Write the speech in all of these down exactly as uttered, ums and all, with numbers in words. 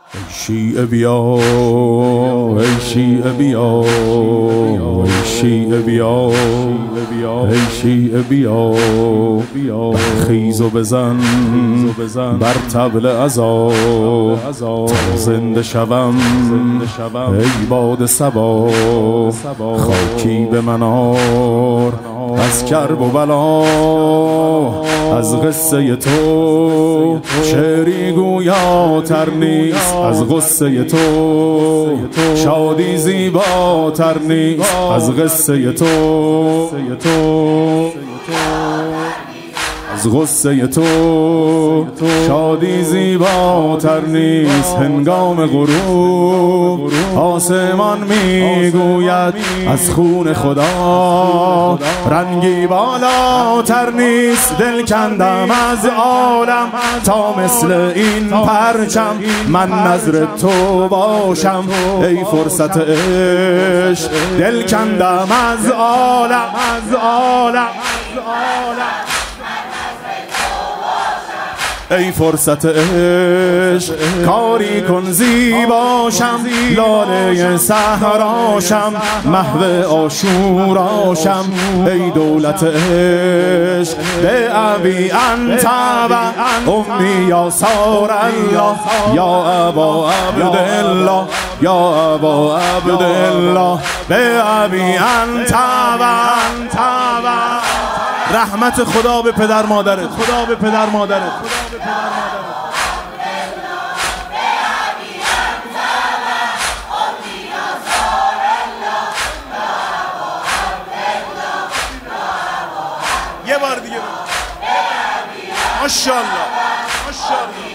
شیعه بیا ای شیعه بیا ای شیعه بیا ای شیعه بیا خیز و بزن بر طبل عزا تا زنده شوم ای باد صبا خاکی به منار از کرب و بلا از قصه تو شعری گویاتر نیست از غصه تو شادی زیباتر نیست از قصه تو از غصه تو شادی زیباتر نیست هنگام غروب آسمان میگوید از خون خدا رنگی بالاتر نیست دل کندم از عالم تا مثل این پرچم من نظر تو باشم ای فرصت عشق دل کندم از عالم از عالم ای فرصت عشق کاری کن زیباشم لاله صحراشم محو عاشوراشم ای دولت عشق به ابی انت و امی یا سار الله یا ابا عبدالله یا ابا عبدالله به ابی انت و انت و رحمت خدا به پدر مادرت خدا به پدر مادرت یه بار دیگه ماشاءالله ماشاءالله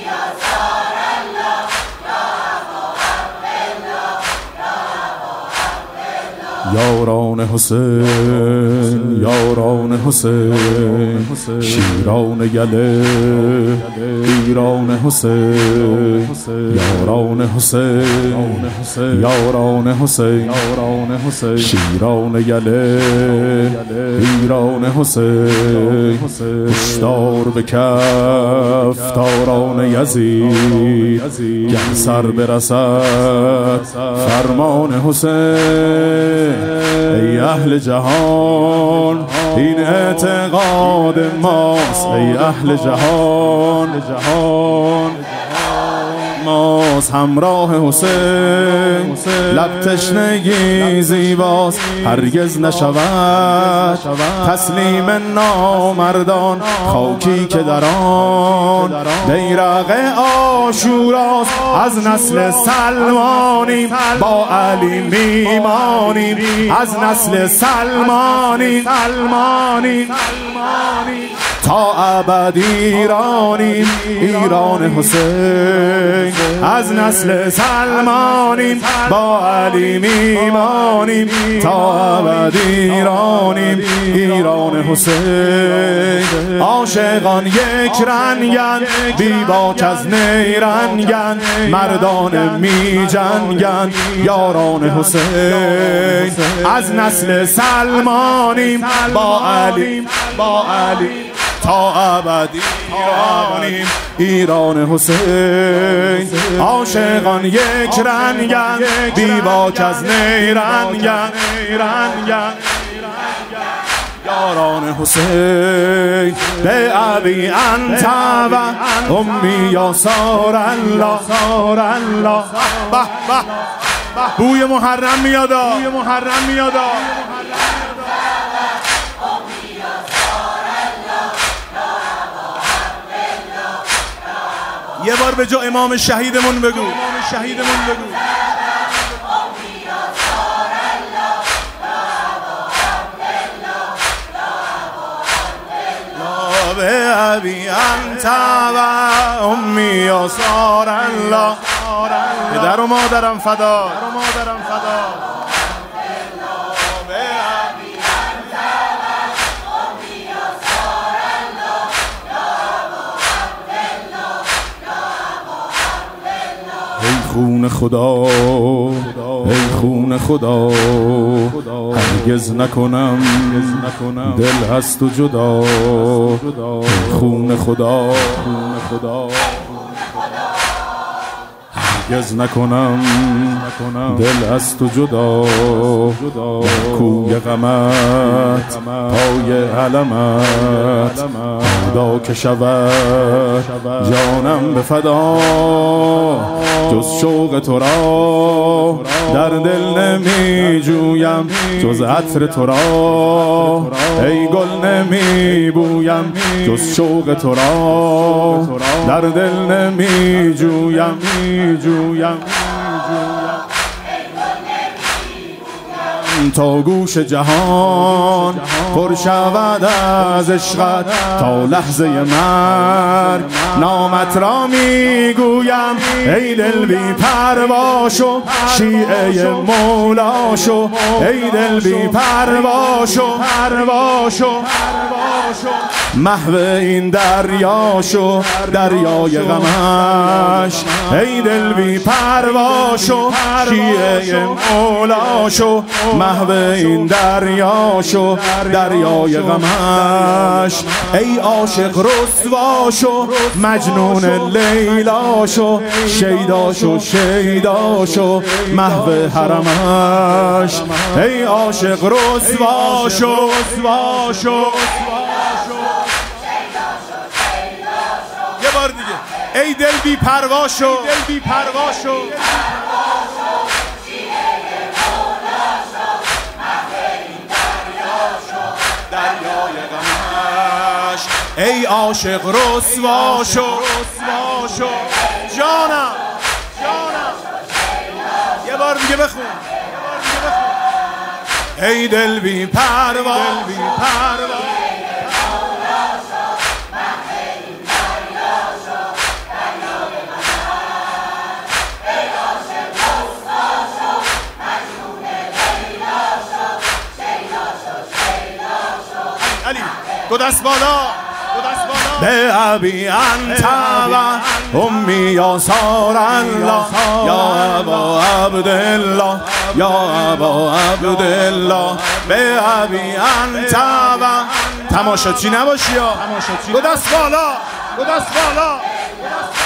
یاران حسین یاران حسین شیران یله ایران حسین یاران حسین یاران حسین شیران یله ایران حسین هشدار به کف تاران یزید گر سر برسد فرمان حسین ای اهل جهان این اعتقاد ماست ای اهل جهان ماست همراه حسین لب تشنگی زیباست هرگز نشود تسلیم نامردان خاکی که در آن بیرق عاشوراست از نسل سلمانیم با علی میمانیم از نسل سلمانیم تا ابد ایرانیم ایران حسین از نسل سلمانیم با علی میمانیم تا ابد ایرانیم ایران حسین عاشقان یک رنگن بی باک از نیرنگن مردان می جنگن یاران حسین از نسل سلمانیم با علی با علی تا ابد ایرانیم ایران حسین عاشقان یک رنگن بی باک از نیرنگن یاران حسین به ابی انت و امی یا سار الله به به بوی محرم میادا بوی محرم میادا یه بار به جا امام شهیدمون بگو امام شهیدمون بگو به ابی انت و امی یا سار الله پدر و مادرم فدا خون خدا ای خون خدا هرگز نکنم دل هست و جدا خون خدا هرگز نکنم دل از تو جدا، کوی غمت پای علمت خدا که شود جانم به فدا. جز شوق تو را در دل نمی جویم، جز عطر تو را ای گل نمی بویم. جز شوق تو را در دل نمی جویم جویم تا گوش جهان پر شود از عشقت، تا لحظه مرگ نامت را میگویم. ای دل بی پروا شو شیعه مولا شو، ای دل بی پروا شو پروا شو محو این دریا شو دریای غمش. ای دل بی پروا شو شیعه مولا شو، محو این دریا شو دریای غمش. ای عاشق رسوا شو مجنون لیلا شو، شیدا شو شیدا شو محو حرمش. ای عاشق رسوا شو رسوا شو یه بار دیگه. ای دل بی پروا شو دل بی پروا شو دریای غمش. ای عاشق رسوا شو رسوا شو جانم جانم یه بار دیگه بخون ای دل بی پروا بی پروا علی دو دست بالا دو دست بالا. به ابی انت و امی یا سار الله، یا ابا عبدالله یا ابا عبدالله. به ابی انت و تماشاچی نباشی یا دو دست بالا دو دست بالا.